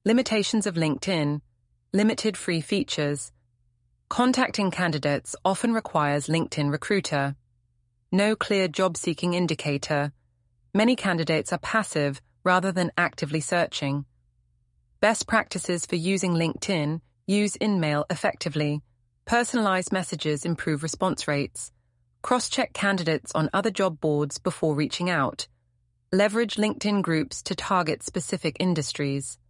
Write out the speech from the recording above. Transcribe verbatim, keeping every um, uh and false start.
Limitations of LinkedIn: limited free features. Contacting candidates often requires LinkedIn Recruiter. No clear job-seeking indicator. Many candidates are passive rather than actively searching. Best practices for using LinkedIn: use InMail effectively. Personalized messages improve response rates. Cross-check candidates on other job boards before reaching out. Leverage LinkedIn groups to target specific industries.